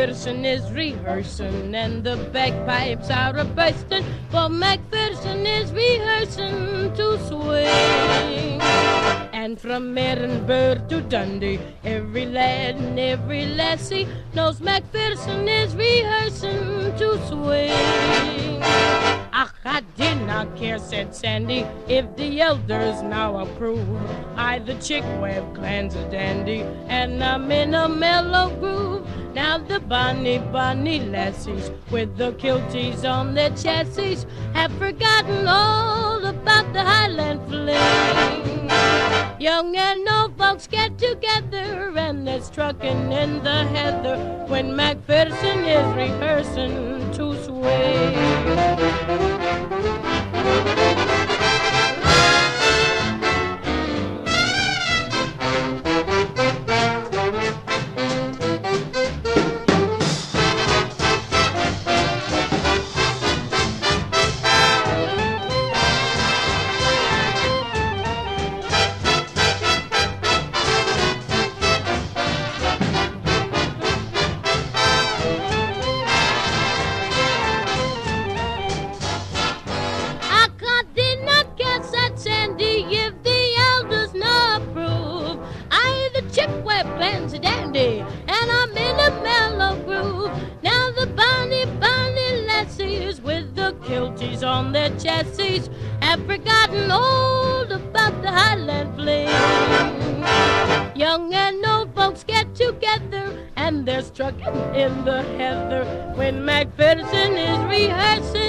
McPherson is rehearsing and the bagpipes are a-bursting, for McPherson is rehearsing to swing. And from Edinburgh to Dundee, every lad and every lassie knows McPherson is rehearsing to swing. Ach, I did not care, said Sandy, if the elders now approve. I, the Chickweb clan's a dandy, and I'm in a mellow groove. Now the bonny, bonny lassies with the kilties on their chassis have forgotten all about the Highland fling. Young and old folks get together and they're strucking in the heather when McPherson is rehearsing to swing. Plan's a dandy, and I'm in a mellow groove. Now the bonny, bonny lassies with the kilties on their chassis have forgotten all about the Highland fling. Young and old folks get together and they're struck in the heather when McPherson is rehearsing